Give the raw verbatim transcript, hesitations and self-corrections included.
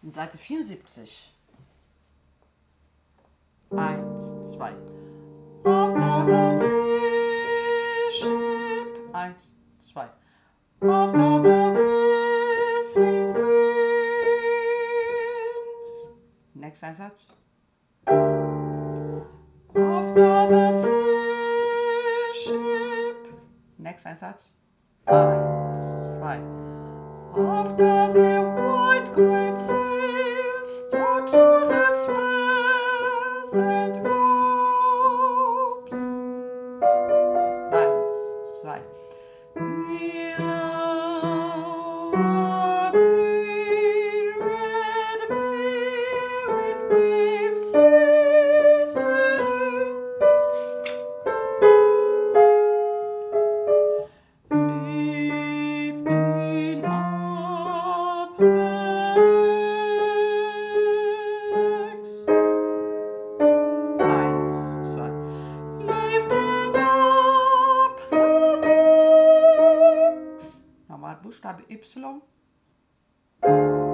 Seite vierundsiebzig. Eins, zwei. After the ship. Eins, zwei. After the whistling winds. Nächster Satz. After the ship. Nächster Satz. Eins, zwei. After the white great sails down to the spars and ropes. Eins, zwei. Below a green red myriad waves hastening. Lifting up flags. Eins, zwei. Lifting up the flags. Nochmal Buchstabe Y.